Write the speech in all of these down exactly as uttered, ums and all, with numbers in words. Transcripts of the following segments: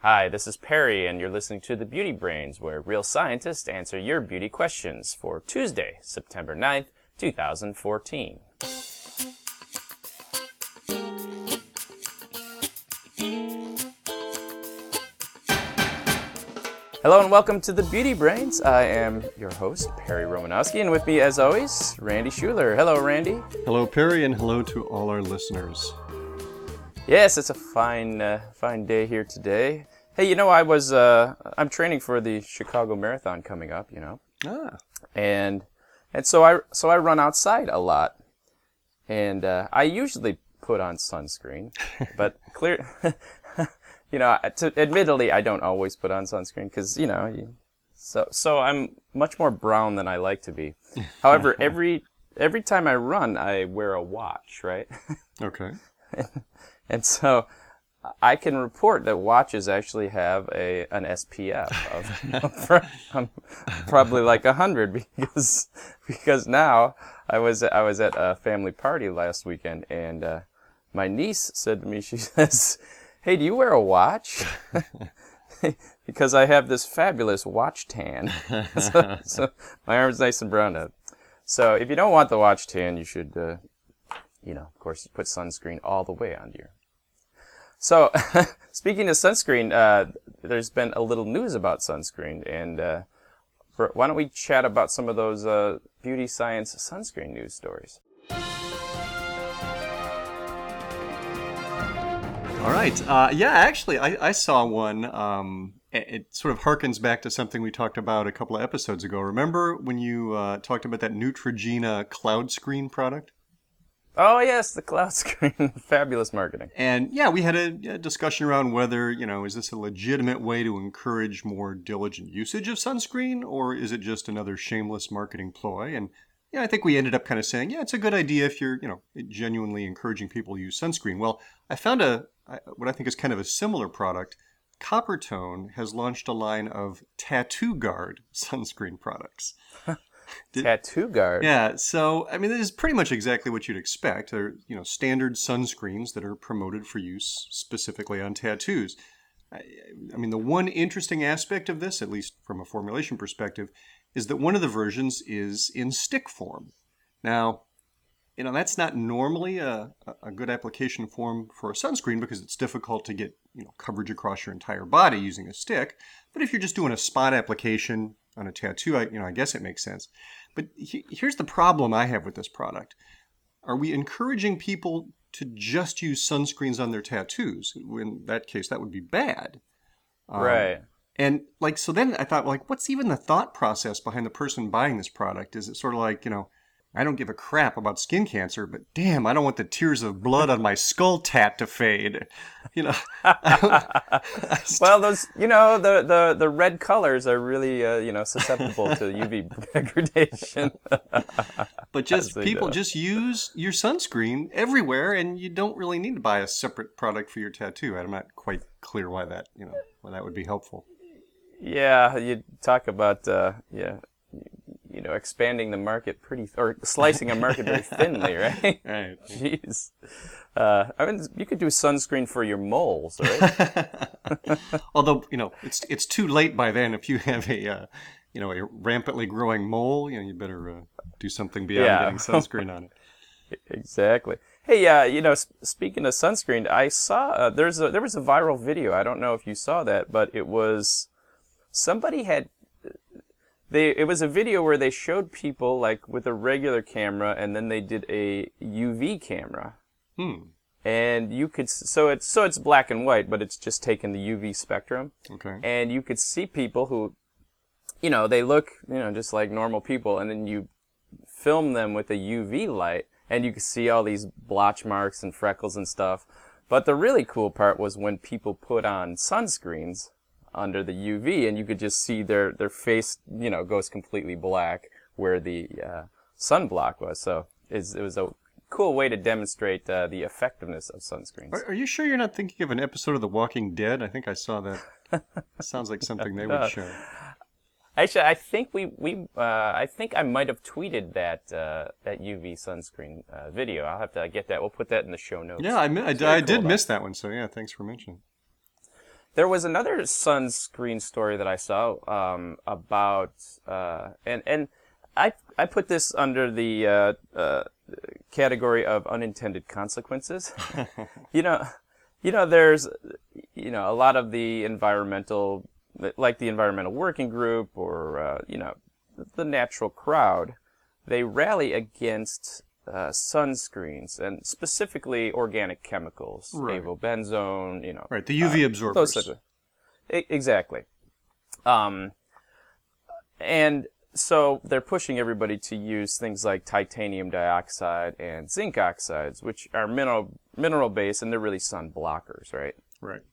Hi, this is Perry, and you're listening to The Beauty Brains, where real scientists answer your beauty questions for Tuesday, September ninth, two thousand fourteen. Hello and welcome to The Beauty Brains. I am your host, Perry Romanowski, and with me, as always, Randy Schuler. Hello, Randy. Hello, Perry, and hello to all our listeners. Yes, it's a fine, uh, fine day here today. Hey, you know, I was, uh, I'm training for the Chicago Marathon coming up, you know. Ah. And, and so I, so I run outside a lot. And, uh, I usually put on sunscreen, but clear, you know, to, admittedly, I don't always put on sunscreen because, you know, you, so, so I'm much more brown than I like to be. However, every, every time I run, I wear a watch, right? Okay. And so I can report that watches actually have a an S P F of um, probably like a hundred because because now I was I was at a family party last weekend and uh, my niece said to me, she says, "Hey, do you wear a watch?" Because I have this fabulous watch tan. so, so my arm's nice and brown up. So if you don't want the watch tan, you should, uh, you know, of course, put sunscreen all the way on your. So, speaking of sunscreen, uh, there's been a little news about sunscreen, and uh, for, why don't we chat about some of those uh, beauty science sunscreen news stories? All right. Uh, yeah, actually, I, I saw one. Um, it, it sort of harkens back to something we talked about a couple of episodes ago. Remember when you uh, talked about that Neutrogena cloud screen product? Oh, yes, the cloud screen. Fabulous marketing. And yeah, we had a, a discussion around whether, you know, is this a legitimate way to encourage more diligent usage of sunscreen, or is it just another shameless marketing ploy? And yeah, I think we ended up kind of saying, yeah, it's a good idea if you're, you know, genuinely encouraging people to use sunscreen. Well, I found a what I think is kind of a similar product. Coppertone has launched a line of Tattoo Guard sunscreen products. Did, Tattoo Guard. Yeah, so I mean, this is pretty much exactly what you'd expect. They're, you know, standard sunscreens that are promoted for use specifically on tattoos. I, I mean, the one interesting aspect of this, at least from a formulation perspective, is that one of the versions is in stick form. Now, you know, that's not normally a, a good application form for a sunscreen because it's difficult to get, you know, coverage across your entire body using a stick. But if you're just doing a spot application on a tattoo, I, you know, I guess it makes sense. But he, here's the problem I have with this product. Are we encouraging people to just use sunscreens on their tattoos? In that case, that would be bad. Um, right. And like, so then I thought, like, what's even the thought process behind the person buying this product? Is it sort of like, you know, I don't give a crap about skin cancer, but damn, I don't want the tears of blood on my skull tat to fade. You know. Well, those, you know, the, the, the red colors are really, uh, you know, susceptible to U V degradation. But just people know. Just use your sunscreen everywhere, and you don't really need to buy a separate product for your tattoo. I'm not quite clear why that, you know, why that would be helpful. Yeah, you talk about, uh, yeah. you know, expanding the market pretty, th- or slicing a market very thinly, right? Right. Jeez. Uh, I mean, you could do sunscreen for your moles, right? Although, you know, it's it's too late by then. If you have a, uh, you know, a rampantly growing mole, you know, you better uh, do something beyond yeah. getting sunscreen on it. Exactly. Hey, uh, you know, sp- speaking of sunscreen, I saw uh, there's a there was a viral video. I don't know if you saw that, but it was somebody had. They, it was a video where they showed people like with a regular camera, and then they did a U V camera. Hmm. And you could so it's so it's black and white, but it's just taking the U V spectrum. Okay. And you could see people who, you know, they look, you know, just like normal people, and then you film them with a U V light, and you could see all these blotch marks and freckles and stuff. But the really cool part was when people put on sunscreens under the U V, and you could just see their, their face, you know, goes completely black where the uh, sunblock was. So it's, it was a cool way to demonstrate uh, the effectiveness of sunscreens. Are, are you sure you're not thinking of an episode of The Walking Dead? I think I saw that. Sounds like something they would show. Actually, I think we we uh, I think I might have tweeted that uh, that U V sunscreen uh, video. I'll have to get that. We'll put that in the show notes. Yeah, I, I, I cool, did though. miss that one. So yeah, thanks for mentioning. There was another sunscreen story that I saw um, about, uh, and and I I put this under the uh, uh, category of unintended consequences. you know, you know, there's, you know, a lot of the environmental, like the Environmental Working Group, or uh, you know, the natural crowd, they rally against uh, sunscreens, and specifically organic chemicals, Right. avobenzone, you know. Right, the U V uh, absorbers. Those such a, e- exactly. Um, and so they're pushing everybody to use things like titanium dioxide and zinc oxides, which are mineral mineral based, and they're really sun blockers, right? Right.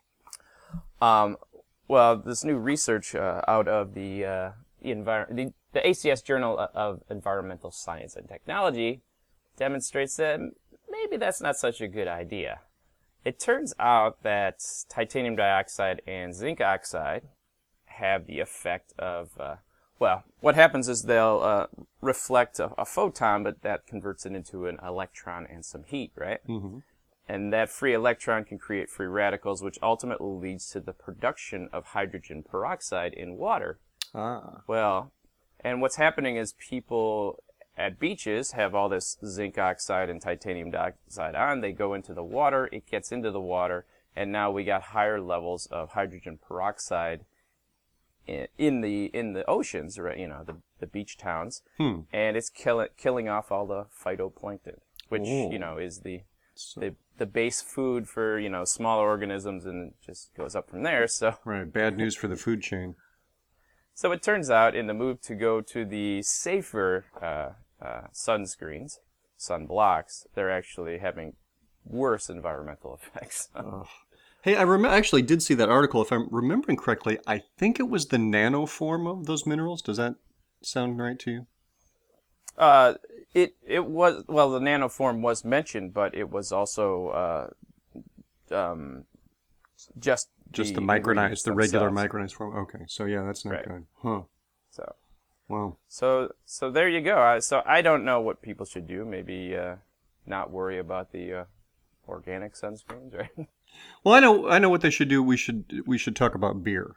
Um, well, this new research uh, out of the uh, envir- the, the A C S Journal of Environmental Science and Technology demonstrates that maybe that's not such a good idea. It turns out that titanium dioxide and zinc oxide have the effect of, uh, well, what happens is they'll uh, reflect a, a photon, but that converts it into an electron and some heat, right? Mm-hmm. And that free electron can create free radicals, which ultimately leads to the production of hydrogen peroxide in water. Ah. Well, and what's happening is people at beaches have all this zinc oxide and titanium dioxide on. They go into the water, it gets into the water, and now we got higher levels of hydrogen peroxide in, in the in the oceans, right? You know, the the beach towns, Hmm. and it's kill, killing off all the phytoplankton, which Oh. you know is the So, the the base food for, you know, smaller organisms, and it just goes up from there. So right, bad news for the food chain. so it turns out, in the move to go to the safer uh, uh, sunscreens, sunblocks, they're actually having worse environmental effects. Oh. Hey, I rem- actually did see that article. If I'm remembering correctly, I think it was the nano form of those minerals. Does that sound right to you? uh, it it was, well, the nanoform was mentioned, but it was also uh, um, just Just the, ingredients micronized, the regular themselves. micronized form. Okay, so yeah, that's not Right. good. Huh. So Wow. so so there you go. I, so I don't know what people should do. Maybe uh, not worry about the uh, organic sunscreens, right? Well, I know, I know what they should do. We should, we should talk about beer.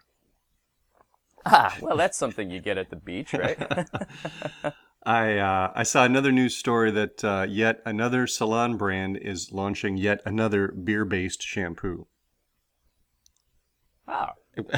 Ah, well, that's something you get at the beach, right? I uh, I saw another news story that uh, yet another salon brand is launching yet another beer-based shampoo. Wow.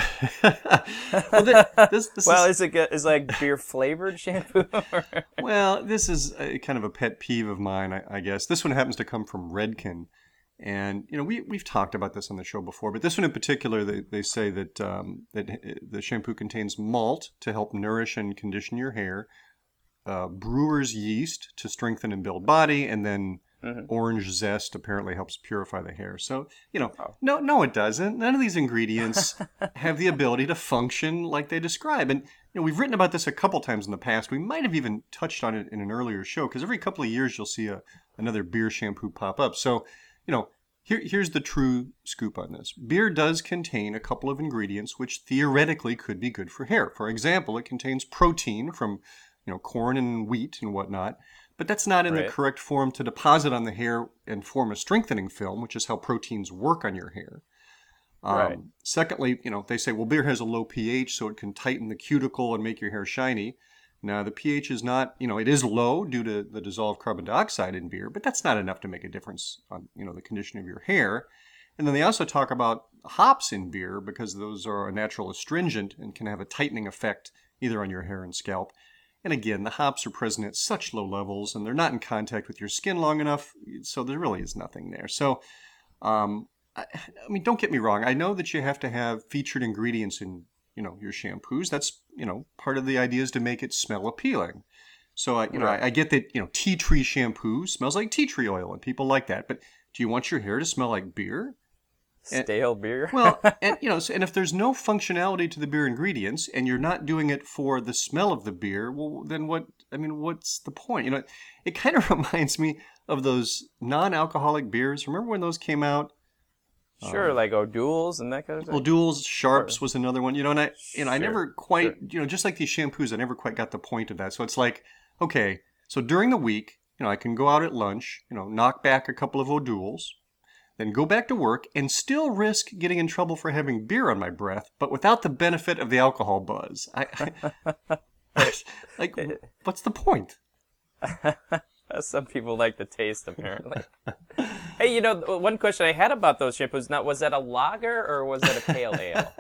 well, th- this, this Well, is, is it good- is like beer flavored shampoo? well, this is a, kind of a pet peeve of mine, I, I guess. This one happens to come from Redken. And, you know, we, we've talked about this on the show before, but this one in particular, they, they say that, um, that the shampoo contains malt to help nourish and condition your hair, uh, brewer's yeast to strengthen and build body, and then Mhm. orange zest apparently helps purify the hair. So, you know, Oh. no, no, it doesn't. None of these ingredients have the ability to function like they describe. And, you know, we've written about this a couple times in the past. We might have even touched on it in an earlier show, because every couple of years you'll see a, another beer shampoo pop up. So, you know, here, here's the true scoop on this. Beer does contain a couple of ingredients which theoretically could be good for hair. For example, it contains protein from, you know, corn and wheat and whatnot, but that's not in Right. the correct form to deposit on the hair and form a strengthening film, which is how proteins work on your hair. Um, Right. Secondly, you know, they say, well, beer has a low pH, so it can tighten the cuticle and make your hair shiny. Now, the pH is not, you know, it is low due to the dissolved carbon dioxide in beer, but that's not enough to make a difference on, you know, the condition of your hair. And then they also talk about hops in beer, because those are a natural astringent and can have a tightening effect either on your hair and scalp. And again, the hops are present at such low levels, and they're not in contact with your skin long enough, so there really is nothing there. So, um, I, I mean, don't get me wrong. I know that you have to have featured ingredients in, you know, your shampoos. That's, you know, part of the idea is to make it smell appealing. So, I, you know, Right. I, I get that, you know, tea tree shampoo smells like tea tree oil, and people like that. But do you want your hair to smell like beer? And- Stale beer. Well, and you know, so, and if there's no functionality to the beer ingredients, and you're not doing it for the smell of the beer, well, then what? I mean, what's the point? You know, it kind of reminds me of those non-alcoholic beers. Remember when those came out? Sure, um, like O'Doul's and that kind of thing. O'Doul's, Sharps was another one. You know, and I, you know, I Sure, never quite, sure. you know, just like these shampoos, I never quite got the point of that. So it's like, okay, so during the week, you know, I can go out at lunch, you know, knock back a couple of O'Doul's. than go back to work and still risk getting in trouble for having beer on my breath, but without the benefit of the alcohol buzz. I, I, like, what's the point? Some people like the taste, apparently. Hey, you know, one question I had about those shampoos, now, was that a lager or was that a pale ale?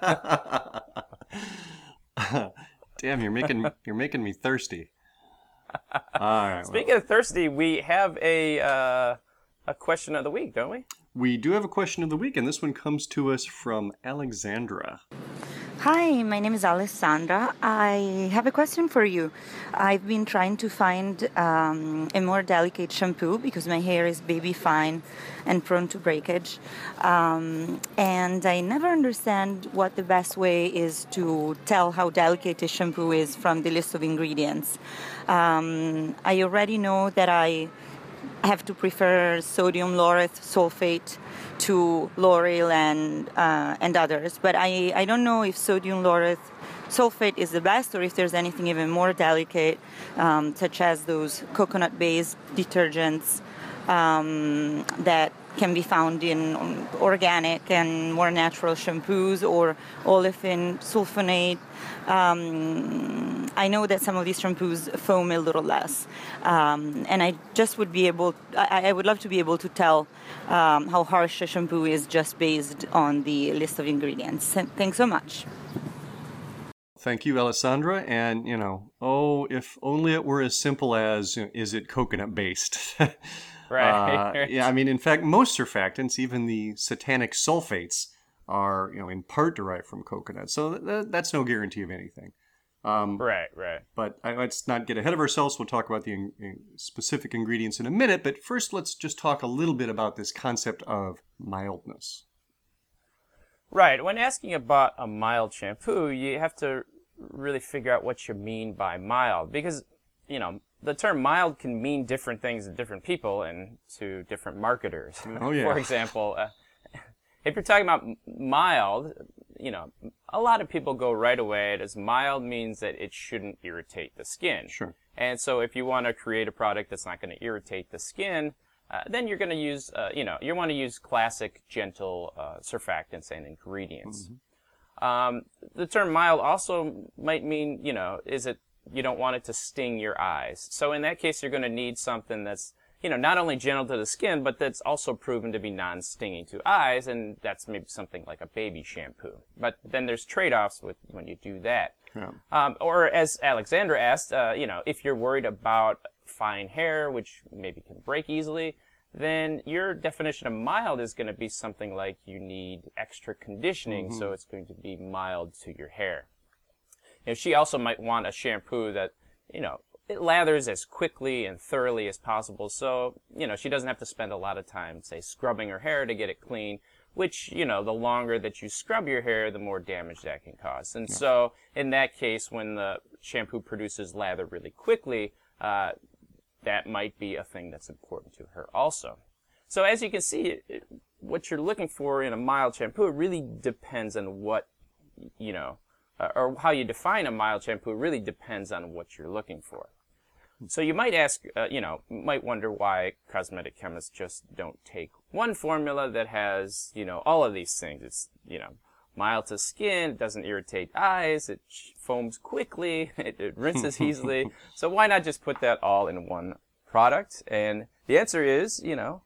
Damn, you're making you're making me thirsty. All right. Speaking well. of thirsty, we have a uh, a question of the week, don't we? We do have a question of the week, and this one comes to us from Alexandra. Hi, my name is Alessandra. I have a question for you. I've been trying to find um, a more delicate shampoo because my hair is baby fine and prone to breakage. Um, and I never understand what the best way is to tell how delicate a shampoo is from the list of ingredients. Um, I already know that I have to prefer sodium lauryl sulfate to L'Oreal and uh, and others, but I, I don't know if sodium lauryl sulfate is the best or if there's anything even more delicate, um, such as those coconut-based detergents um, that can be found in organic and more natural shampoos, or olefin sulfonate. Um, I know that some of these shampoos foam a little less, um, and I just would be able, I, I would love to be able to tell um, how harsh a shampoo is just based on the list of ingredients. Thanks so much. Thank you, Alessandra. And, you know, oh, if only it were as simple as, you know, is it coconut based? Right. Uh, yeah, I mean, in fact, most surfactants, even the satanic sulfates, are, you know, in part derived from coconut. So th- that's no guarantee of anything. Um, right, right. But I, let's not get ahead of ourselves. We'll talk about the in, in specific ingredients in a minute. But first, let's just talk a little bit about this concept of mildness. Right. When asking about a mild shampoo, you have to really figure out what you mean by mild, because, you know, the term mild can mean different things to different people and to different marketers. Oh, yeah. For example, uh, if you're talking about mild, you know, a lot of people go right away as mild means that it shouldn't irritate the skin. Sure. And so if you want to create a product that's not going to irritate the skin, uh, then you're going to use, uh, you know, you want to use classic, gentle uh, surfactants and ingredients. Mm-hmm. Um, the term mild also might mean, you know, is it, you don't want it to sting your eyes. So in that case, you're going to need something that's, you know, not only gentle to the skin, but that's also proven to be non-stinging to eyes, and that's maybe something like a baby shampoo. But then there's trade-offs with when you do that. Yeah. Um, or as Alexandra asked, uh, you know, if you're worried about fine hair, which maybe can break easily, then your definition of mild is going to be something like you need extra conditioning, mm-hmm. so it's going to be mild to your hair. You know, she also might want a shampoo that, you know, it lathers as quickly and thoroughly as possible, so, you know, she doesn't have to spend a lot of time, say, scrubbing her hair to get it clean, which, you know, the longer that you scrub your hair, the more damage that can cause. And yeah. so, in that case, when the shampoo produces lather really quickly, uh, that might be a thing that's important to her also. So, as you can see, it, it, what you're looking for in a mild shampoo really depends on what, you know, uh, or how you define a mild shampoo really depends on what you're looking for. So you might ask, uh, you know, might wonder why cosmetic chemists just don't take one formula that has, you know, all of these things. It's, you know, mild to skin, it doesn't irritate eyes, it foams quickly, it, it rinses easily. So why not just put that all in one product? And the answer is, you know,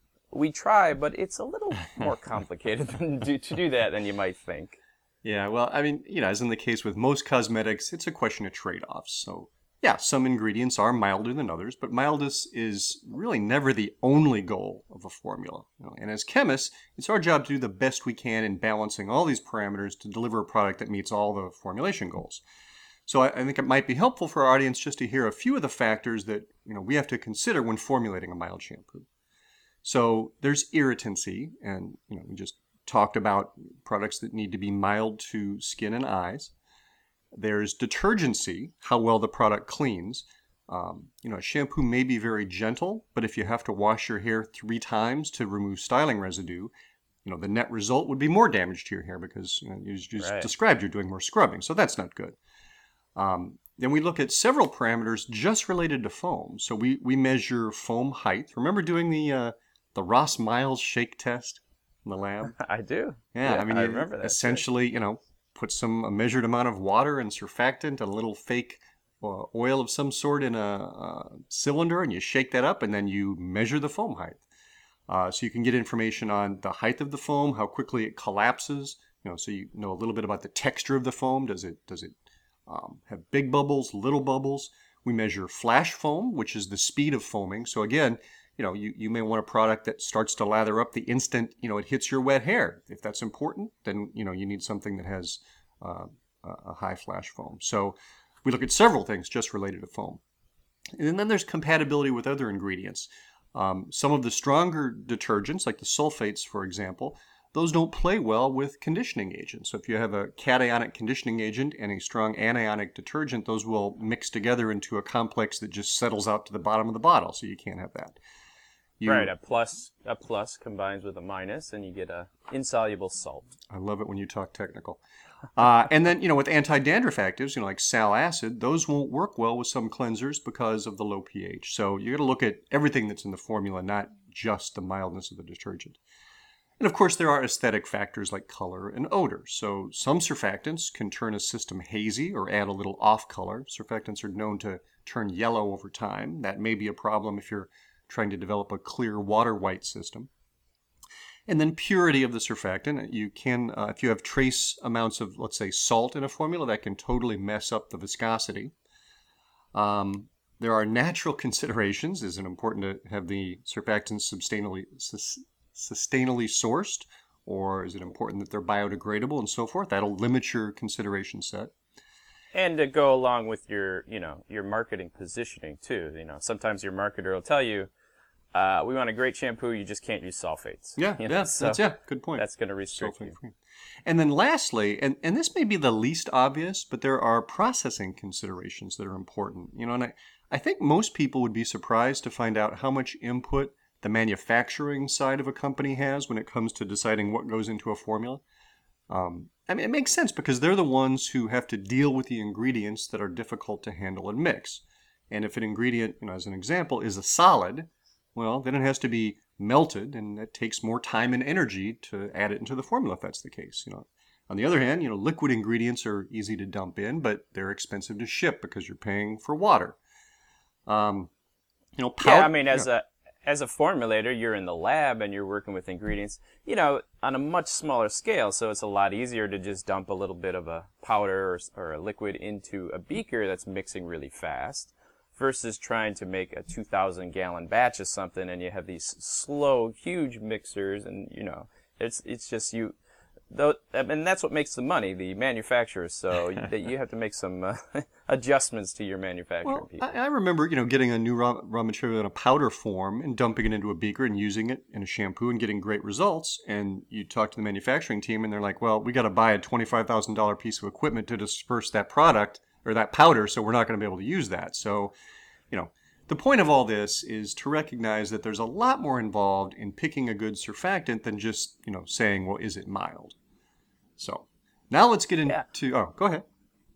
we try, but it's a little more complicated than do, to do that than you might think. Yeah, well, I mean, you know, as in the case with most cosmetics, it's a question of trade-offs. So, yeah, some ingredients are milder than others, but mildness is really never the only goal of a formula. You know, and as chemists, it's our job to do the best we can in balancing all these parameters to deliver a product that meets all the formulation goals. So I, I think it might be helpful for our audience just to hear a few of the factors that, you know, we have to consider when formulating a mild shampoo. So there's irritancy, and, you know, we just talked about products that need to be mild to skin and eyes. There's detergency, how well the product cleans. Um, you know, a shampoo may be very gentle, but if you have to wash your hair three times to remove styling residue, you know, the net result would be more damage to your hair because, you know, you just right. described you're doing more scrubbing, so that's not good. Um, then we look at several parameters just related to foam. So we, we measure foam height. Remember doing the uh, the Ross Miles shake test in the lab? I do. Yeah, Yeah, I mean, I you remember that. essentially, you know, put some a measured amount of water and surfactant, a little fake uh, oil of some sort in a, a cylinder, and you shake that up, and then you measure the foam height. Uh, so you can get information on the height of the foam, how quickly it collapses. You know, so you know a little bit about the texture of the foam. Does it does it um, have big bubbles, little bubbles? We measure flash foam, which is the speed of foaming. So again, you know, you, you may want a product that starts to lather up the instant, you know, it hits your wet hair. If that's important, then, you know, you need something that has uh, a high flash foam. So we look at several things just related to foam. And then there's compatibility with other ingredients. Um, some of the stronger detergents, like the sulfates, for example, those don't play well with conditioning agents. So if you have a cationic conditioning agent and a strong anionic detergent, those will mix together into a complex that just settles out to the bottom of the bottle, so you can't have that. You, right, a plus a plus combines with a minus, and you get a insoluble salt. I love it when you talk technical. Uh, and then, you know, with anti-dandruff actives, you know, like sal acid, those won't work well with some cleansers because of the low pH. So you got to look at everything that's in the formula, not just the mildness of the detergent. And of course, there are aesthetic factors like color and odor. So some surfactants can turn a system hazy or add a little off color. Surfactants are known to turn yellow over time. That may be a problem if you're trying to develop a clear water white system. And then purity of the surfactant. You can, uh, if you have trace amounts of, let's say, salt in a formula, that can totally mess up the viscosity. Um, there are natural considerations. Is it important to have the surfactants sustainably, sus- sustainably sourced? Or is it important that they're biodegradable and so forth? That'll limit your consideration set. And to go along with your, you know, your marketing positioning too. You know, sometimes your marketer will tell you, Uh, we want a great shampoo, you just can't use sulfates. Yeah, you know? yeah, so that's, yeah, good point. That's going to restrict you. Free. And then lastly, and, and this may be the least obvious, but there are processing considerations that are important. You know, and I, I think most people would be surprised to find out how much input the manufacturing side of a company has when it comes to deciding what goes into a formula. Um, I mean, it makes sense because they're the ones who have to deal with the ingredients that are difficult to handle and mix. And if an ingredient, you know, as an example, is a solid, well, then it has to be melted, and it takes more time and energy to add it into the formula if that's the case. You know, on the other hand, you know, liquid ingredients are easy to dump in, but they're expensive to ship because you're paying for water. Um, you know, powder, yeah, I mean, as yeah. a as a formulator, you're in the lab and you're working with ingredients, you know, on a much smaller scale. So it's a lot easier to just dump a little bit of a powder or, or a liquid into a beaker that's mixing really fast, versus trying to make a two thousand gallon batch of something, and you have these slow, huge mixers, and, you know, it's it's just you, though, and that's what makes the money, the manufacturers, so that you have to make some uh, adjustments to your manufacturing Well, people. I, I remember, you know, getting a new raw, raw material in a powder form and dumping it into a beaker and using it in a shampoo and getting great results. And you talk to the manufacturing team, and they're like, well, we got to buy a twenty-five thousand dollars piece of equipment to disperse that product or that powder, so we're not going to be able to use that. So, you know, the point of all this is to recognize that there's a lot more involved in picking a good surfactant than just, you know, saying, well, is it mild? So now let's get into, Yeah. oh, go ahead.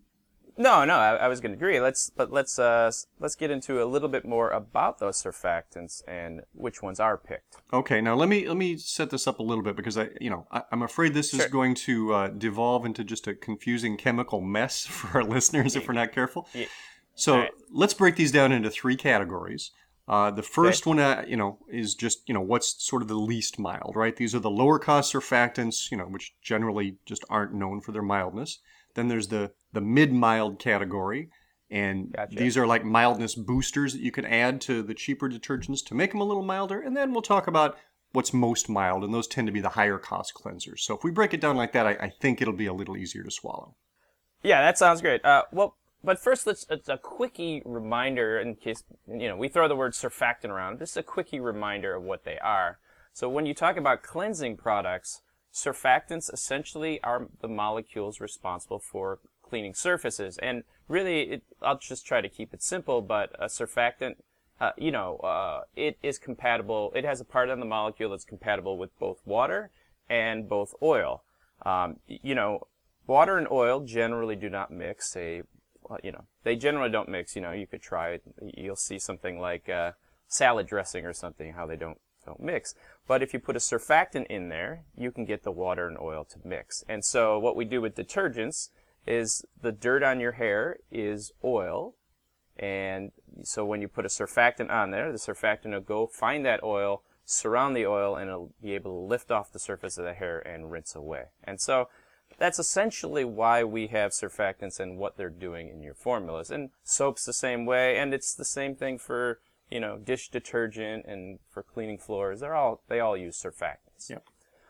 No, no, I, I was going to agree. Let's, but let's, uh, let's get into a little bit more about those surfactants and which ones are picked. Okay, now let me let me set this up a little bit because I, you know, I, I'm afraid this Sure. is going to uh, devolve into just a confusing chemical mess for our listeners if we're not careful. Yeah. So All right. let's break these down into three categories. Uh, the first one, uh, you know, is just, you know, what's sort of the least mild, right? These are the lower cost surfactants, you know, which generally just aren't known for their mildness. Then there's the the mid-mild category, and Gotcha. these are like mildness boosters that you can add to the cheaper detergents to make them a little milder. And then we'll talk about what's most mild, and those tend to be the higher cost cleansers. So if we break it down like that, I, I think it'll be a little easier to swallow. Yeah, that sounds great. Uh, well, but first, let's it's a quickie reminder in case, you know, we throw the word surfactant around. This is a quickie reminder of what they are. So when you talk about cleansing products, surfactants essentially are the molecules responsible for cleaning surfaces. And really, it, I'll just try to keep it simple, but a surfactant, uh, you know, uh, it is compatible. It has a part on the molecule that's compatible with both water and both oil. Um, you know, water and oil generally do not mix. They, you know, they generally don't mix. You know, you could try it. You'll see something like uh, salad dressing or something, how they don't don't mix. But if you put a surfactant in there, you can get the water and oil to mix. And so what we do with detergents is the dirt on your hair is oil. And so when you put a surfactant on there, the surfactant will go find that oil, surround the oil, and it'll be able to lift off the surface of the hair and rinse away. And so that's essentially why we have surfactants and what they're doing in your formulas. And soap's the same way, and it's the same thing for, you know, dish detergent and for cleaning floors. They're all they all use surfactants. Yep.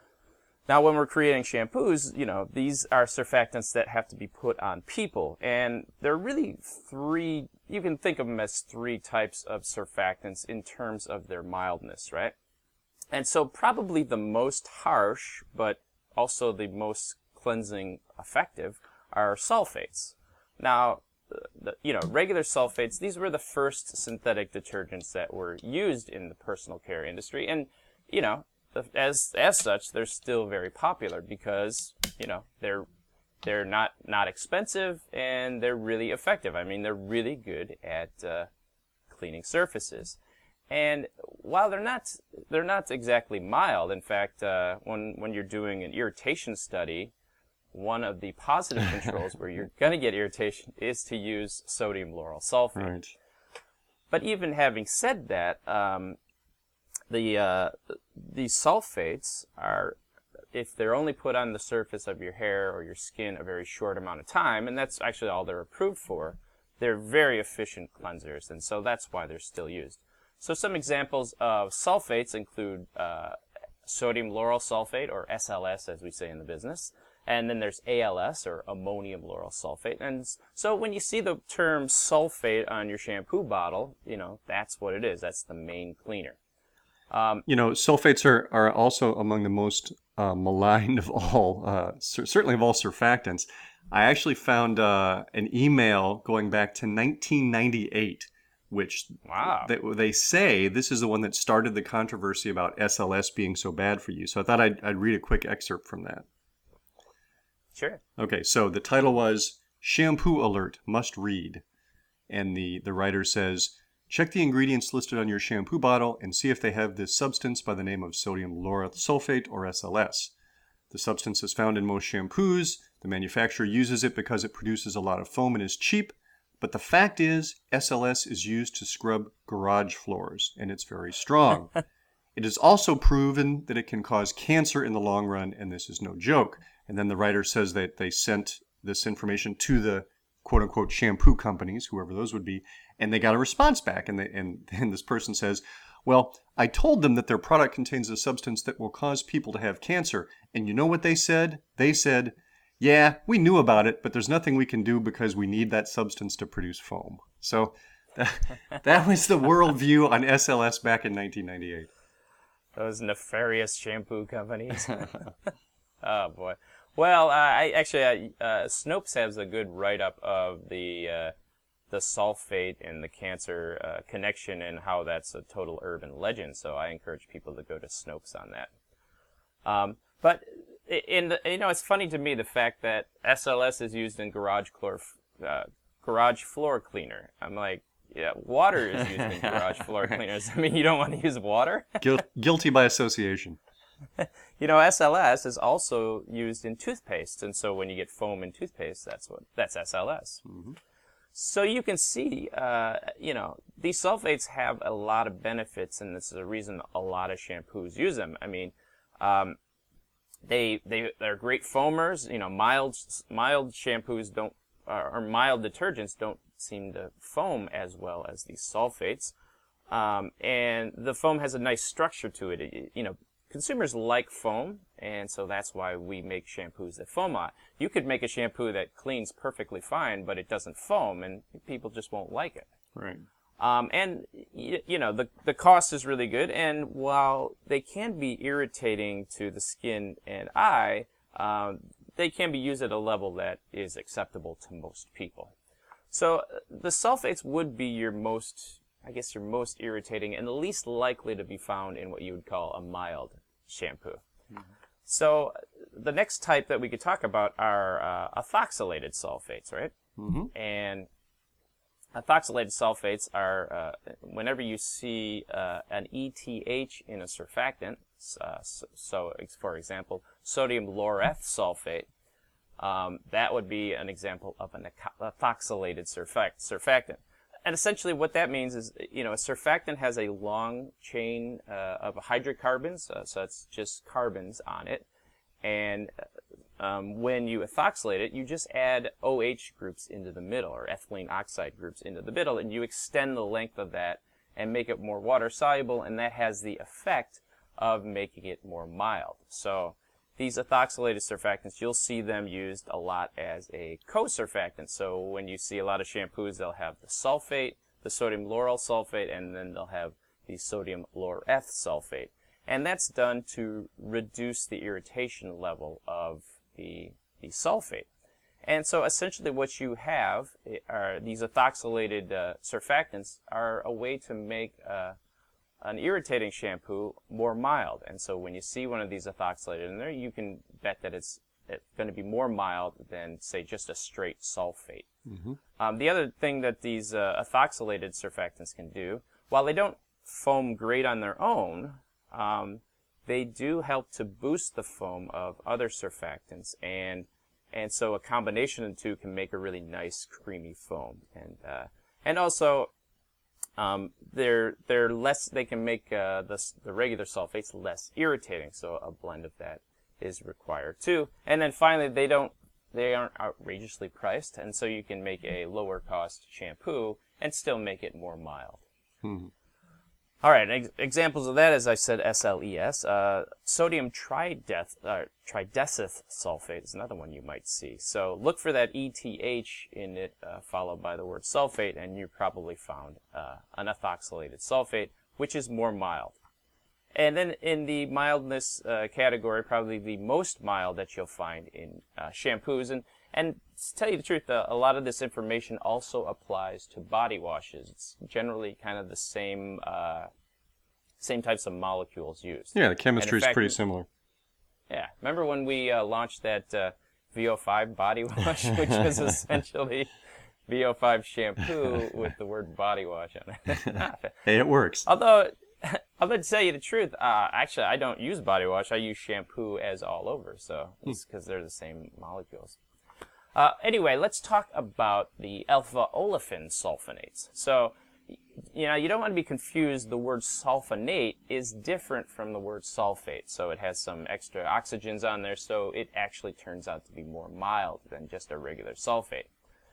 Now, when we're creating shampoos, you know, these are surfactants that have to be put on people, and there are really three. You can think of them as three types of surfactants in terms of their mildness, right? And so probably the most harsh, but also the most cleansing effective, are sulfates. Now, the, you know, regular sulfates, these were the first synthetic detergents that were used in the personal care industry, and, you know, as as such, they're still very popular because, you know, they're they're not not expensive and they're really effective. I mean, they're really good at uh, cleaning surfaces. And while they're not they're not exactly mild, in fact, uh, when when you're doing an irritation study, one of the positive controls where you're going to get irritation is to use sodium lauryl sulfate. Right. But even having said that, um, the uh, the sulfates are, if they're only put on the surface of your hair or your skin a very short amount of time, and that's actually all they're approved for, they're very efficient cleansers, and so that's why they're still used. So some examples of sulfates include uh, sodium lauryl sulfate, or S L S as we say in the business, and then there's A L S, or ammonium lauryl sulfate. And so when you see the term sulfate on your shampoo bottle, you know, that's what it is. That's the main cleaner. Um, You know, sulfates are, are also among the most uh, maligned of all, uh, cer- certainly of all surfactants. I actually found uh, an email going back to nineteen ninety-eight, which Wow. they, they say this is the one that started the controversy about S L S being so bad for you. So I thought I'd, I'd read a quick excerpt from that. Sure. Okay, so the title was Shampoo Alert, Must Read. And the, the writer says, check the ingredients listed on your shampoo bottle and see if they have this substance by the name of sodium lauryl sulfate, or S L S. The substance is found in most shampoos. The manufacturer uses it because it produces a lot of foam and is cheap. But the fact is, S L S is used to scrub garage floors, and it's very strong. It is also proven that it can cause cancer in the long run, and this is no joke. And then the writer says that they sent this information to the quote-unquote shampoo companies, whoever those would be, and they got a response back. And, they, and, and this person says, well, I told them that their product contains a substance that will cause people to have cancer. And you know what they said? They said, yeah, we knew about it, but there's nothing we can do because we need that substance to produce foam. So that, that was the worldview on S L S back in nineteen ninety-eight. Those nefarious shampoo companies. Oh, boy. Well, uh, I actually, uh, uh, Snopes has a good write-up of the uh, the sulfate and the cancer uh, connection and how that's a total urban legend. So I encourage people to go to Snopes on that. Um, but in the, you know, it's funny to me the fact that S L S is used in garage chlor, uh, garage floor cleaner. I'm like, yeah, water is used in garage floor cleaners. I mean, you don't want to use water? Guil- guilty by association. You know, S L S is also used in toothpaste, and so when you get foam in toothpaste, that's what that's S L S. Mm-hmm. So you can see, uh, you know, these sulfates have a lot of benefits, and this is a reason a lot of shampoos use them. I mean, um, they they they're great foamers. You know, mild mild shampoos don't, or, or mild detergents don't seem to foam as well as these sulfates, um, and the foam has a nice structure to it. it you know. Consumers like foam, and so that's why we make shampoos that foam on. You could make a shampoo that cleans perfectly fine, but it doesn't foam, and people just won't like it. Right. Um, and, y- you know, the, the cost is really good, and while they can be irritating to the skin and eye, um, they can be used at a level that is acceptable to most people. So uh, the sulfates would be your most, I guess, your most irritating and the least likely to be found in what you would call a mild shampoo. Mm-hmm. So the next type that we could talk about are uh, ethoxylated sulfates, right? Mm-hmm. And ethoxylated sulfates are, uh, whenever you see uh, an E T H in a surfactant, uh, so, so for example, sodium laureth sulfate, um, that would be an example of an ethoxylated surfact- surfactant. And essentially what that means is, you know, a surfactant has a long chain uh, of hydrocarbons, uh, so it's just carbons on it. And um, when you ethoxylate it, you just add O H groups into the middle, or ethylene oxide groups into the middle, and you extend the length of that and make it more water soluble, and that has the effect of making it more mild. So these ethoxylated surfactants, you'll see them used a lot as a co-surfactant. So when you see a lot of shampoos, they'll have the sulfate, the sodium lauryl sulfate, and then they'll have the sodium laureth sulfate. And that's done to reduce the irritation level of the, the sulfate. And so essentially what you have are these ethoxylated uh, surfactants are a way to make uh, an irritating shampoo more mild. And so when you see one of these ethoxylated in there, you can bet that it's, it's going to be more mild than, say, just a straight sulfate. Mm-hmm. Um, the other thing that these uh, ethoxylated surfactants can do, while they don't foam great on their own, Um, they do help to boost the foam of other surfactants, and and so a combination of the two can make a really nice creamy foam. And uh, and also um, they're they're less. They can make uh, the the regular sulfates less irritating. So a blend of that is required too. And then finally, they don't they aren't outrageously priced, and so you can make a lower cost shampoo and still make it more mild. Mm-hmm. All right, ex- examples of that, as I said, S L E S. Uh, sodium trideth, uh, tridecith sulfate is another one you might see. So look for that E T H in it, uh, followed by the word sulfate, and you probably found uh, an ethoxylated sulfate, which is more mild. And then in the mildness uh, category, probably the most mild that you'll find in uh, shampoos. And, and to tell you the truth, uh, a lot of this information also applies to body washes. It's generally kind of the same uh, same types of molecules used. Yeah, the chemistry is fact, pretty similar. Yeah. Remember when we uh, launched that uh, V O five body wash, which was essentially V O five shampoo with the word body wash on it? Hey, it works. Although... I'm going to tell you the truth. Uh, actually, I don't use body wash. I use shampoo as all over, so it's because they're the same molecules. Uh, anyway, let's talk about the alpha olefin sulfonates. So, you know, you don't want to be confused. The word sulfonate is different from the word sulfate. So it has some extra oxygens on there, so it actually turns out to be more mild than just a regular sulfate.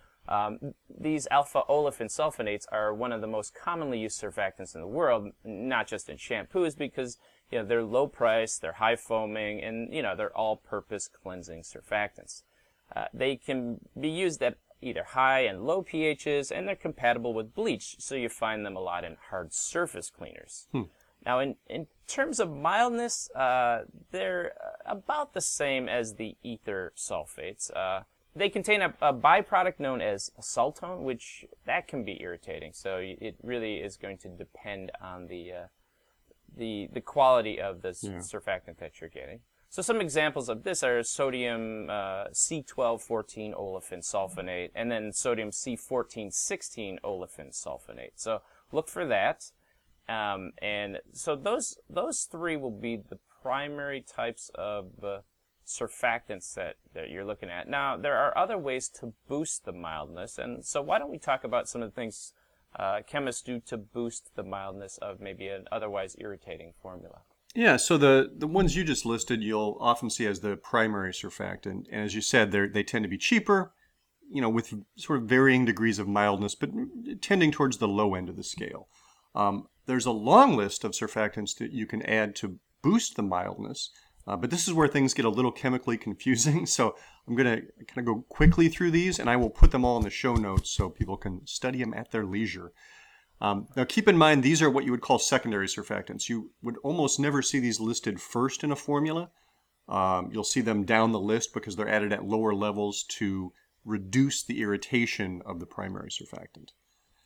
Um, these alpha olefin sulfonates are one of the most commonly used surfactants in the world, not just in shampoos, because you know they're low price, they're high foaming, and you know they're all-purpose cleansing surfactants. Uh, they can be used at either high and low pHs, and they're compatible with bleach, so you find them a lot in hard surface cleaners. Hmm. Now, in, in terms of mildness, uh, they're about the same as the ether sulfates. Uh, They contain a, a byproduct known as sultone, which that can be irritating. So it really is going to depend on the uh, the the quality of the yeah. surfactant that you're getting. So some examples of this are sodium uh, C twelve fourteen olefin sulfonate, and then sodium C fourteen sixteen olefin sulfonate. So look for that. Um, and so those those three will be the primary types of uh, surfactants that, that you're looking at. Now, there are other ways to boost the mildness, and so why don't we talk about some of the things uh, chemists do to boost the mildness of maybe an otherwise irritating formula. Yeah, so the, the ones you just listed, you'll often see as the primary surfactant, and as you said, they they tend to be cheaper, you know, with sort of varying degrees of mildness, but tending towards the low end of the scale. Um, there's a long list of surfactants that you can add to boost the mildness. Uh, but this is where things get a little chemically confusing, so I'm going to kind of go quickly through these, and I will put them all in the show notes so people can study them at their leisure. Um, now, keep in mind, these are what you would call secondary surfactants. You would almost never see these listed first in a formula. Um, you'll see them down the list because they're added at lower levels to reduce the irritation of the primary surfactant.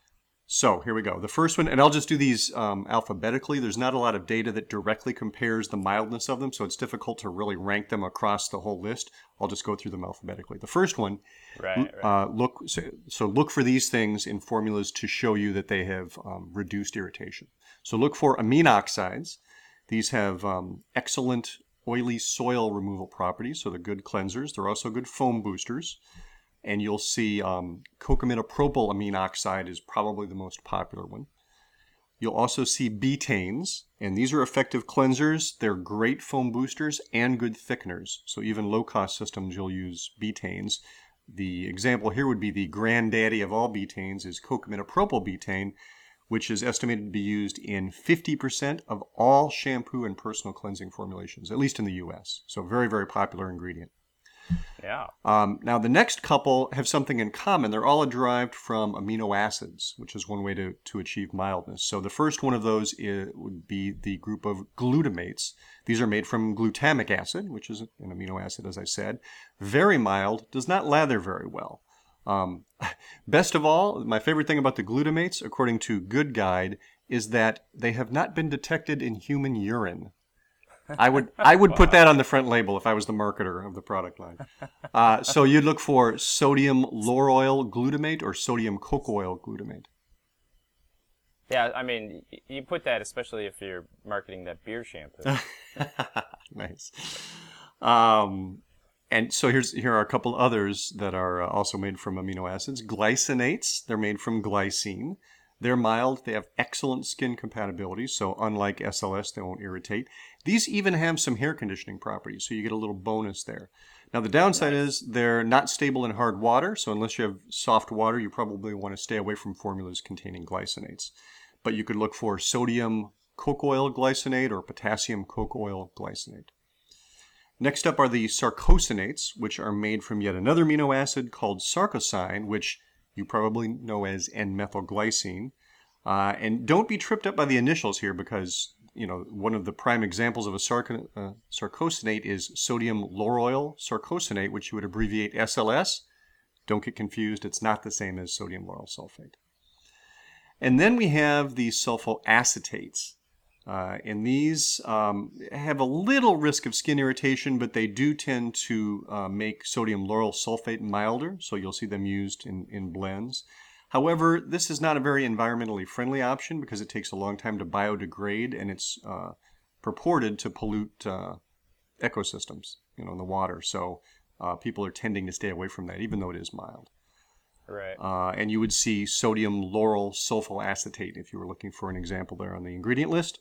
So here we go. The first one, and I'll just do these um, alphabetically. There's not a lot of data that directly compares the mildness of them, so it's difficult to really rank them across the whole list. I'll just go through them alphabetically. The first one, Right, right. uh, look. So, so look for these things in formulas to show you that they have um, reduced irritation. So look for amine oxides. These have um, excellent oily soil removal properties, so they're good cleansers. They're also good foam boosters. And you'll see um, cocamidopropyl amine oxide is probably the most popular one. You'll also see betanes, and these are effective cleansers. They're great foam boosters and good thickeners. So even low-cost systems, you'll use betanes. The example here would be the granddaddy of all betanes is cocamidopropyl betane, which is estimated to be used in fifty percent of all shampoo and personal cleansing formulations, at least in the U S. So very, very popular ingredient. Yeah. Um, now, the next couple have something in common. They're all derived from amino acids, which is one way to, to achieve mildness. So the first one of those is, would be the group of glutamates. These are made from glutamic acid, which is an amino acid, as I said. Very mild, does not lather very well. Um, best of all, my favorite thing about the glutamates, according to Good Guide, is that they have not been detected in human urine. I would I would put that on the front label if I was the marketer of the product line. Uh, so you'd look for sodium lauryl glutamate or sodium cocoyl glutamate. Yeah, I mean, y- you put that especially if you're marketing that beer shampoo. Nice. Um, and so here's here are a couple others that are uh, also made from amino acids. Glycinates, they're made from glycine. They're mild. They have excellent skin compatibility, so unlike S L S, they won't irritate. These even have some hair conditioning properties, so you get a little bonus there. Now, the downside is they're not stable in hard water, so unless you have soft water, you probably want to stay away from formulas containing glycinates. But you could look for sodium cocoyl glycinate or potassium cocoyl glycinate. Next up are the sarcosinates, which are made from yet another amino acid called sarcosine, which you probably know as N-methylglycine. Uh, and don't be tripped up by the initials here because, you know, one of the prime examples of a sarco- uh, sarcosinate is sodium lauryl sarcosinate, which you would abbreviate S L S. Don't get confused. It's not the same as sodium lauryl sulfate. And then we have the sulfoacetates. Uh, and these um, have a little risk of skin irritation, but they do tend to uh, make sodium lauryl sulfate milder, so you'll see them used in, in blends. However, this is not a very environmentally friendly option because it takes a long time to biodegrade, and it's uh, purported to pollute uh, ecosystems, you know, in the water. So uh, people are tending to stay away from that, even though it is mild. Right. Uh, and you would see sodium lauryl sulfoacetate if you were looking for an example there on the ingredient list.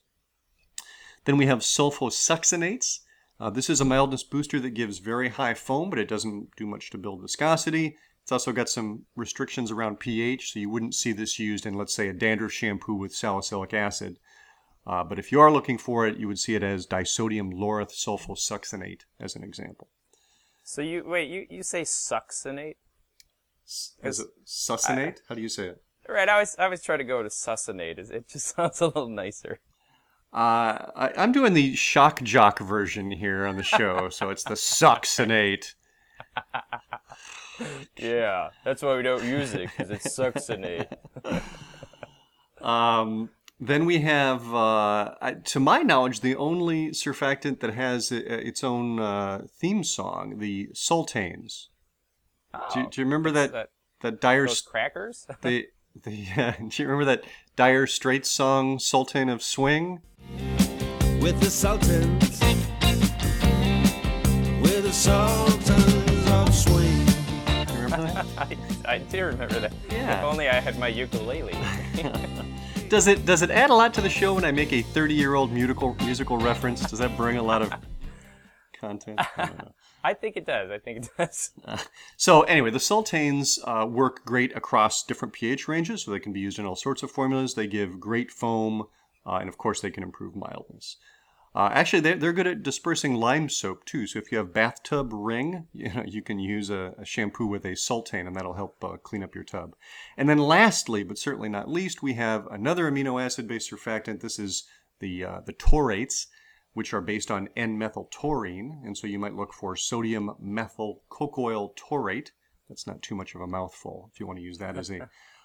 Then we have sulfosuccinates. Uh, this is a mildness booster that gives very high foam, but it doesn't do much to build viscosity. It's also got some restrictions around pH, so you wouldn't see this used in, let's say, a dandruff shampoo with salicylic acid. Uh, but if you are looking for it, you would see it as disodium lauryl sulfosuccinate as an example. So you wait, you, you say succinate? Is it succinate? How do you say it? Right, I always I always try to go to succinate. It it just sounds a little nicer. Uh, I, I'm doing the shock jock version here on the show, so it's the succinate. Yeah, that's why we don't use it, because it's succinate. Um, then we have, uh, I, to my knowledge, the only surfactant that has uh, its own uh, theme song, the sultanes. Oh, do, do you remember it's that that that Dire those crackers? the the uh, do you remember that Dire Straits song "Sultan of Swing"? With the Sultans, with the Sultans of Swing. Do you remember that? I, I do remember that. Yeah. If only I had my ukulele. Does it does it add a lot to the show when I make a thirty-year-old musical musical reference? Does that bring a lot of content? I don't know. I think it does. I think it does. Uh, so anyway, the sultanes uh, work great across different pH ranges, so they can be used in all sorts of formulas. They give great foam, uh, and of course they can improve mildness. Uh, actually, they're, they're good at dispersing lime soap too. So if you have bathtub ring, you know, you can use a, a shampoo with a sultane, and that'll help uh, clean up your tub. And then lastly, but certainly not least, we have another amino acid-based surfactant. This is the uh, the torates, which are based on N-methyltaurine, and so you might look for sodium methyl cocoyl taurate. That's not too much of a mouthful if you want to use that as a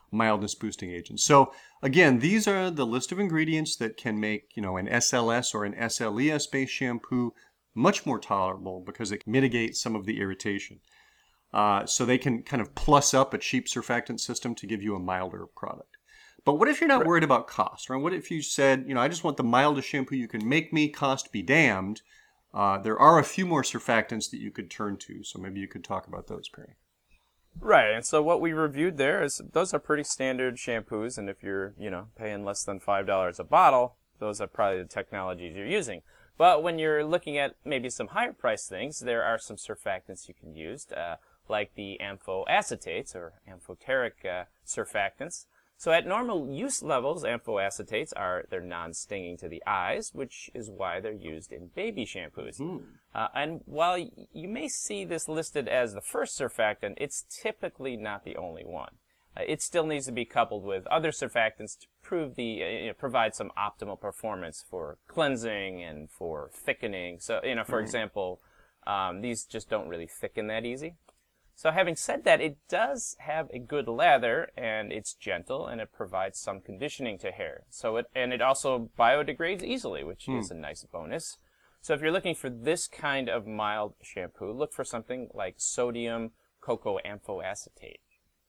mildness boosting agents. So again, these are the list of ingredients that can make, you know, an S L S or an S L E S based shampoo much more tolerable because it mitigates some of the irritation. Uh, so they can kind of plus up a cheap surfactant system to give you a milder product. But what if you're not worried about cost, right? What if you said, you know, I just want the mildest shampoo you can make me, cost be damned. Uh, there are a few more surfactants that you could turn to, so maybe you could talk about those, Perry. Right, and so what we reviewed there is those are pretty standard shampoos, and if you're, you know, paying less than five dollars a bottle, those are probably the technologies you're using. But when you're looking at maybe some higher priced things, there are some surfactants you can use, uh, like the amphoacetates or amphoteric uh, surfactants. So at normal use levels, amphoacetates are, they're non-stinging to the eyes, which is why they're used in baby shampoos. Mm. Uh, and while y- you may see this listed as the first surfactant, it's typically not the only one. Uh, it still needs to be coupled with other surfactants to prove the, uh, you know, provide some optimal performance for cleansing and for thickening. So, you know, for mm. example, um, these just don't really thicken that easy. So having said that, it does have a good lather, and it's gentle, and it provides some conditioning to hair. So it and it also biodegrades easily, which hmm. is a nice bonus. So if you're looking for this kind of mild shampoo, look for something like sodium cocoa amphoacetate.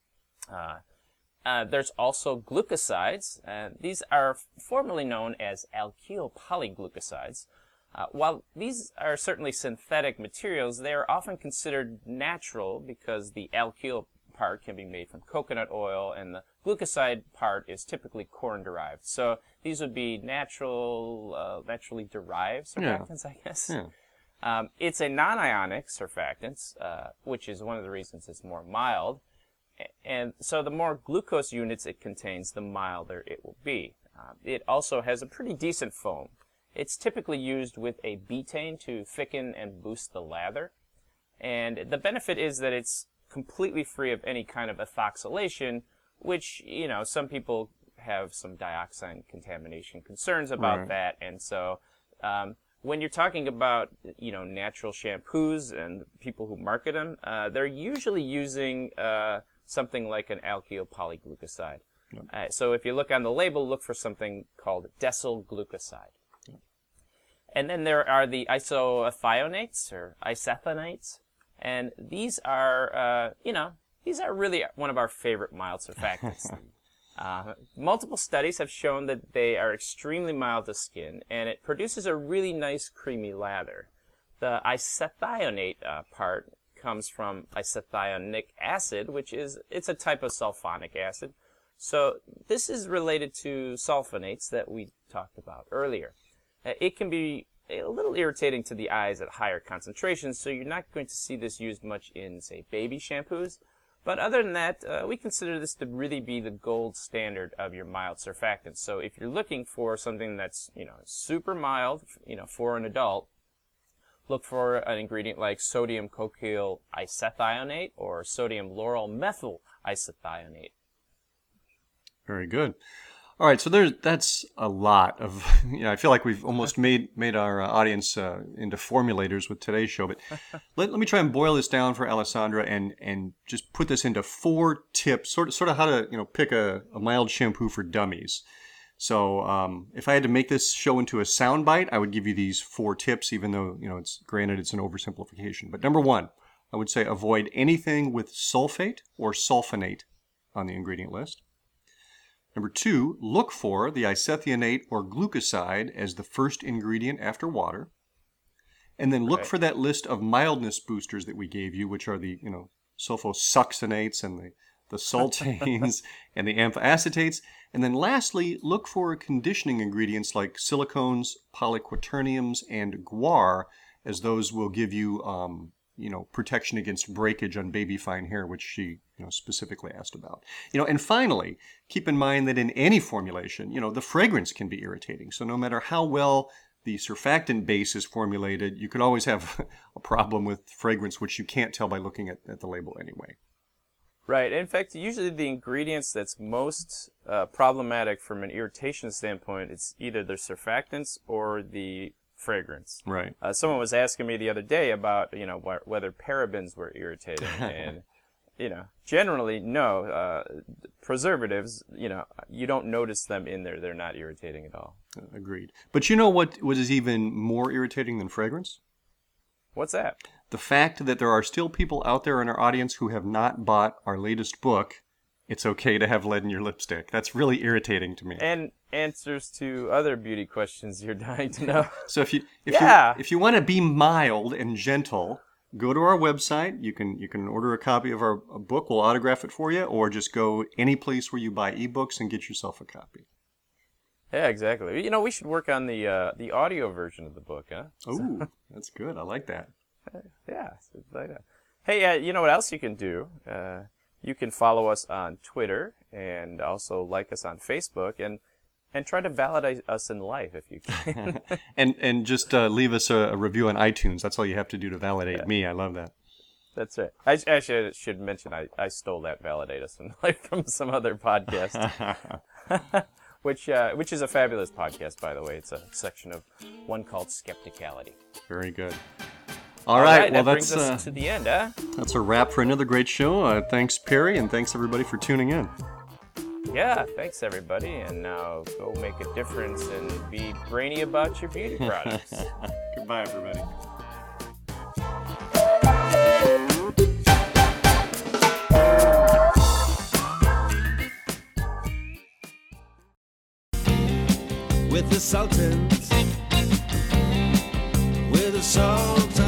Uh, uh, there's also glucosides. Uh, these are formerly known as alkyl polyglucosides. Uh, while these are certainly synthetic materials, they are often considered natural because the alkyl part can be made from coconut oil and the glucoside part is typically corn-derived. So these would be natural, uh, naturally derived surfactants, yeah. I guess. Yeah. Um, it's a non-ionic surfactant, uh, which is one of the reasons it's more mild. And so the more glucose units it contains, the milder it will be. Uh, it also has a pretty decent foam. It's typically used with a betaine to thicken and boost the lather. And the benefit is that it's completely free of any kind of ethoxylation, which, you know, some people have some dioxin contamination concerns about right. that. And so um, when you're talking about, you know, natural shampoos and people who market them, uh, they're usually using uh, something like an alkyl polyglucoside. Yep. Uh, so if you look on the label, look for something called decyl glucoside. And then there are the isothionates or isothionates, and these are, uh, you know, these are really one of our favorite mild surfactants. uh, multiple studies have shown that they are extremely mild to skin, and it produces a really nice creamy lather. The isothionate uh, part comes from isothionic acid, which is it's a type of sulfonic acid. So this is related to sulfonates that we talked about earlier. Uh, it can be a little irritating to the eyes at higher concentrations, so you're not going to see this used much in, say, baby shampoos. But other than that, uh, we consider this to really be the gold standard of your mild surfactants. So if you're looking for something that's, you know, super mild, you know, for an adult, look for an ingredient like sodium cocoyl isothionate or sodium lauryl methyl isothionate. Very good. All right, so there's that's a lot of, you know, I feel like we've almost made made our uh, audience uh, into formulators with today's show, but let, let me try and boil this down for Alessandra and and just put this into four tips, sort of sort of how to, you know, pick a, a mild shampoo for dummies. So um, if I had to make this show into a soundbite, I would give you these four tips, even though, you know, it's granted it's an oversimplification. But number one, I would say avoid anything with sulfate or sulfonate on the ingredient list. Number two, look for the isothionate or glucoside as the first ingredient after water. And then look right. for that list of mildness boosters that we gave you, which are the, you know, sulfosuccinates and the, the sultanes and the amphoacetates. And then lastly, look for conditioning ingredients like silicones, polyquaterniums, and guar, as those will give you, um, you know, protection against breakage on baby fine hair, which she, you know, specifically asked about. You know, and finally, keep in mind that in any formulation, you know, the fragrance can be irritating. So no matter how well the surfactant base is formulated, you could always have a problem with fragrance, which you can't tell by looking at, at the label anyway. Right. In fact, usually the ingredients that's most uh, problematic from an irritation standpoint, it's either the surfactants or the fragrance. Right. Uh, someone was asking me the other day about, you know, wh- whether parabens were irritating, and you know, generally, no. Uh, preservatives, you know, you don't notice them in there. They're not irritating at all. Agreed. But you know what, what is even more irritating than fragrance? What's that? The fact that there are still people out there in our audience who have not bought our latest book, It's Okay to Have Lead in Your Lipstick. That's really irritating to me. And answers to other beauty questions you're dying to know. So if you if Yeah. you if you want to be mild and gentle, go to our website. You can you can order a copy of our book. We'll autograph it for you, or just go any place where you buy ebooks and get yourself a copy. Yeah, exactly. You know, we should work on the uh, the audio version of the book, huh? Oh, that's good. I like that. Yeah. So it's like that. Hey, uh, you know what else you can do? Uh, you can follow us on Twitter and also like us on Facebook and and try to validate us in life if you can. and and just uh, leave us a, a review on iTunes. That's all you have to do to validate Yeah. me. I love that. That's right. I actually I should mention I, I stole that validate us in life from some other podcast. Which uh, which is a fabulous podcast, by the way. It's a section of one called Skepticality. Very good. All right, well, that that's brings us uh, to the end, huh? that's a wrap for another great show. Uh, thanks, Perry, and thanks everybody for tuning in. Yeah, thanks everybody, and now go make a difference and be brainy about your beauty products. Goodbye, everybody. with the Sultans, with the Sultans.